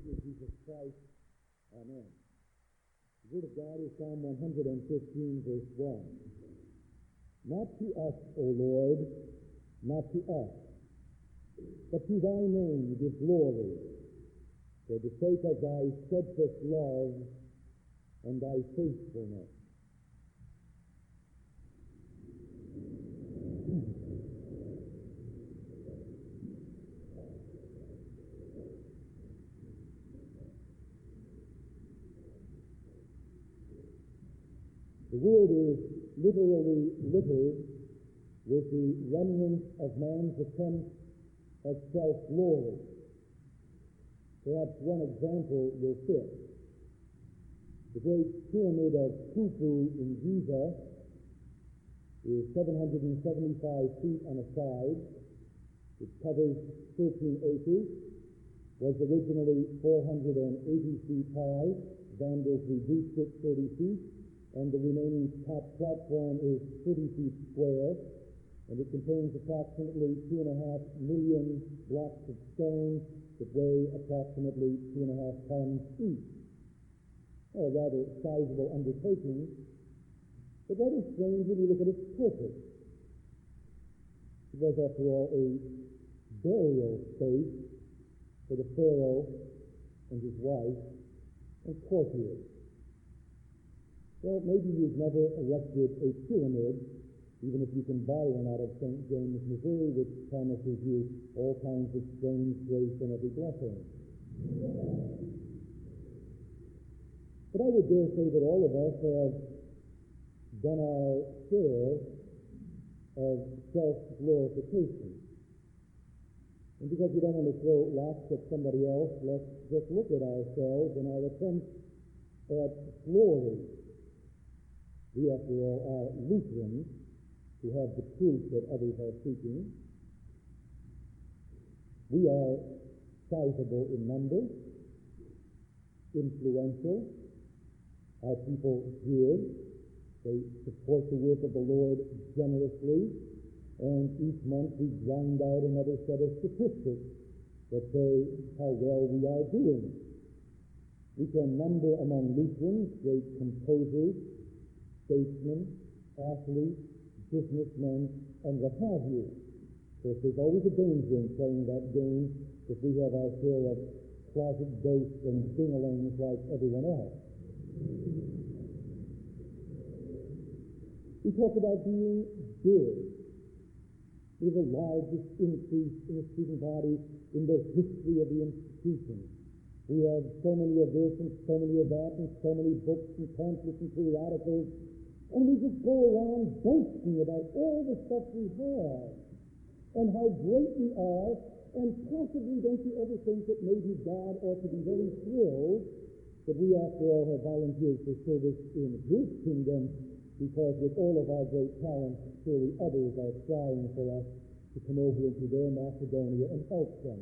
Lord Jesus Christ. Amen. The word of God is Psalm 115, verse 1. Not to us, O Lord, not to us, but to thy name give glory, for the sake of thy steadfast love and thy faithfulness. The world is literally littered with the remnants of man's attempt at self-glory. Perhaps one example will fit. The great pyramid of Khufu in Giza is 775 feet on a side. It covers 13 acres, was originally 480 feet high. Vandals reduced it 30 feet. And the remaining top platform is 30 feet square, and it contains approximately 2.5 million blocks of stone that weigh approximately 2.5 tons each. A rather sizable undertaking, but that is strange when you look at its purpose. It was, after all, a burial space for the pharaoh and his wife and courtiers. Well, maybe you've never erected a pyramid, even if you can buy one out of St. James, Missouri, which promises you all kinds of strange grace and every blessing. But I would dare say that all of us have done our share of self-glorification. And because we don't want to throw rocks at somebody else, let's just look at ourselves and our attempts at glory. We, after all, are Lutherans who have the truth that others are seeking. We are sizable in number, influential. Our people give. They support the work of the Lord generously. And each month we grind out another set of statistics that say how well we are doing. We can number among Lutherans great composers, statesmen, athletes, businessmen, and what have you. So there's always a danger in playing that game if we have our share of closet ghosts and ding-a-lings like everyone else. We talk about being big. We're the largest increase in the student body in the history of the institution. We have so many of this and so many of that and so many books and pamphlets and periodicals. And we just go around boasting about all the stuff we have and how great we are, and possibly don't you ever think that maybe God ought to be very thrilled that we, after all, have volunteered for service in His kingdom, because with all of our great talents, surely others are crying for us to come over into their Macedonia and help them.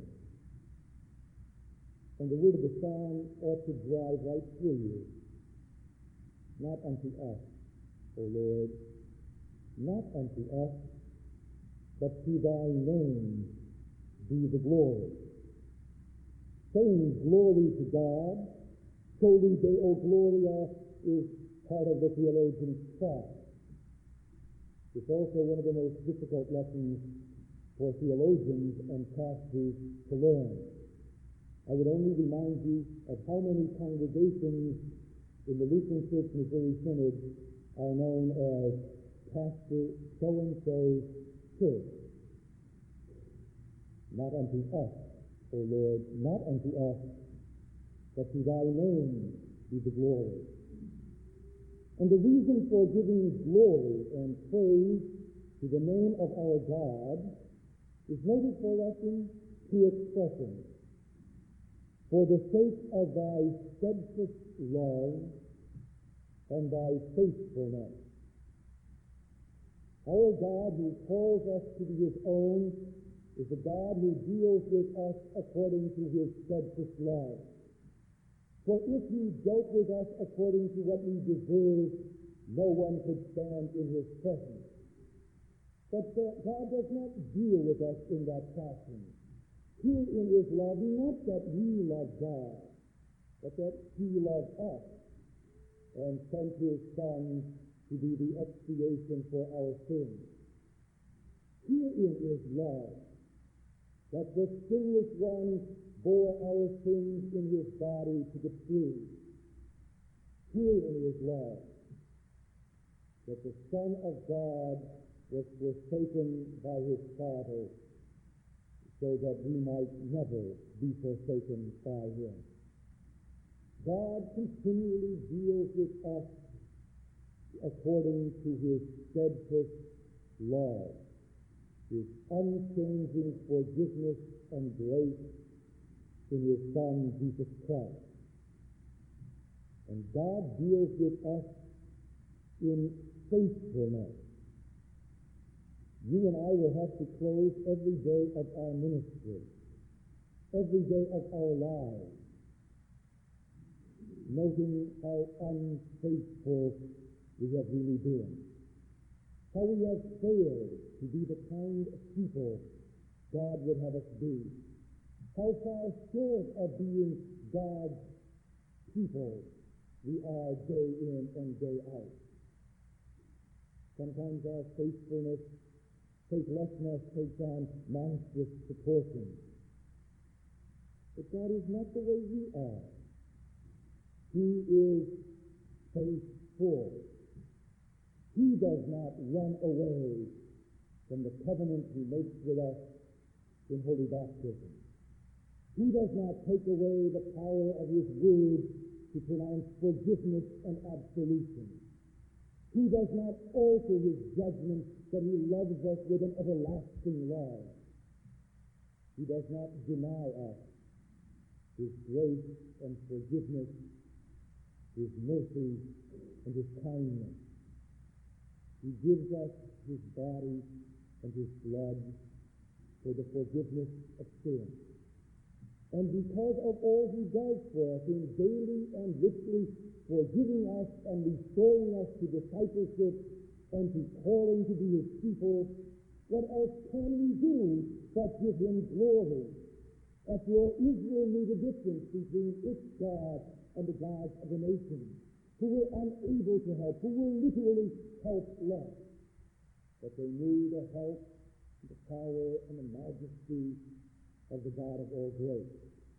And the word of the song ought to drive right through you. Not unto us, O Lord, not unto us, but to thy name be the glory. Saying glory to God, soli Deo Gloria, is part of the theologian's craft. It's also one of the most difficult lessons for theologians and pastors to learn. I would only remind you of how many congregations in the Lutheran Church Missouri Synod are known as Pastor so-and-so's church. Not unto us, O Lord, not unto us, but to thy name be the glory. And the reason for giving glory and praise to the name of our God is noted for us in two expressions. For the sake of thy steadfast love and thy faithfulness. Our God, who calls us to be His own, is a God who deals with us according to His steadfast love. For if He dealt with us according to what we deserve, no one could stand in His presence. But God does not deal with us in that fashion. Here in His love, not that we love God, but that he loved us and sent his Son to be the expiation for our sins. Herein is love, that the sinless one bore our sins in his body to the tree. Herein is love, that the Son of God was forsaken by his Father, so that we might never be forsaken by him. God continually deals with us according to his steadfast love, his unchanging forgiveness and grace in his Son, Jesus Christ. And God deals with us in faithfulness. You and I will have to close every day of our ministry, every day of our lives, noting how unfaithful we have really been, how we have failed to be the kind of people God would have us be, how far short of being God's people we are day in and day out. Sometimes our faithfulness takes on monstrous proportions. But God is not the way we are. He is faithful. He does not run away from the covenant he makes with us in holy baptism. He does not take away the power of his word to pronounce forgiveness and absolution. He does not alter his judgment that he loves us with an everlasting love. He does not deny us his grace and forgiveness, his mercy and his kindness. He gives us his body and his blood for the forgiveness of sin. And because of all he does for us in daily and richly forgiving us and restoring us to discipleship and to calling to be his people, what else can we do but give him glory? After all, Israel knew the difference between its God and the gods of the nations, who were unable to help, who were literally helpless. But they knew the help, the power, and the majesty of the God of all grace.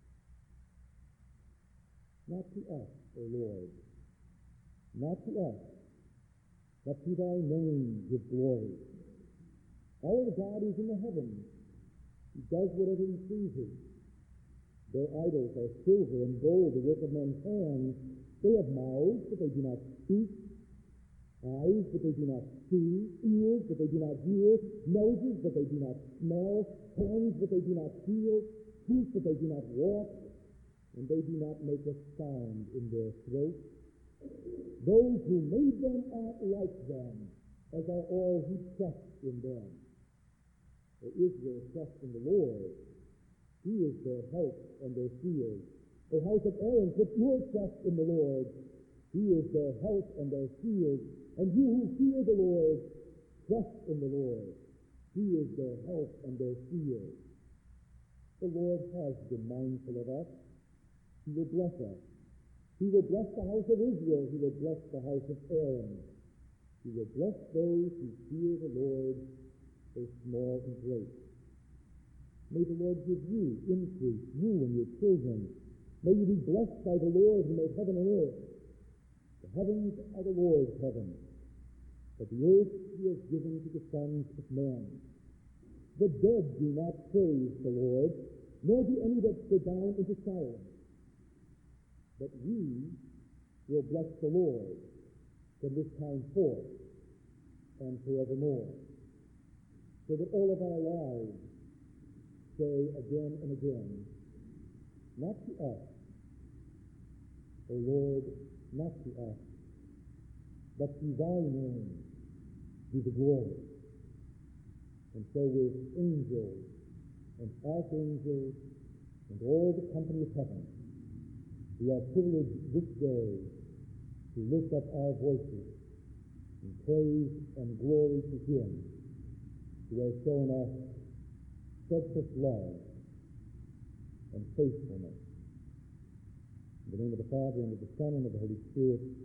Not to us, O Lord, not to us, but to thy name give glory. Our God is in the heavens. He does whatever he pleases. Their idols are silver and gold, the work of men's hands. They have mouths, but they do not speak, eyes, but they do not see, ears, but they do not hear, noses, but they do not smell, hands, but they do not feel, feet, but they do not walk, and they do not make a sound in their throats. Those who made them are like them, as are all who trust in them. For Israel trusts in the Lord. He is their help and their shield. O house of Aaron, put your trust in the Lord. He is their help and their shield. And you who fear the Lord, trust in the Lord. He is their help and their shield. The Lord has been mindful of us. He will bless us. He will bless the house of Israel. He will bless the house of Aaron. He will bless those who fear the Lord, both small and great. May the Lord give you increase, you and your children. May you be blessed by the Lord who made heaven and earth. The heavens are the Lord's heavens, but the earth he has given to the sons of men. The dead do not praise the Lord, nor do any that go down into silence. But we will bless the Lord from this time forth and forevermore, so that all of our lives say again and again, not to us, O Lord, not to us, but to thy name be the glory. And so with angels and archangels and all the company of heaven, we are privileged this day to lift up our voices in praise and glory to him who has shown us steadfast love and faithfulness. In the name of the Father, and of the Son, and of the Holy Spirit.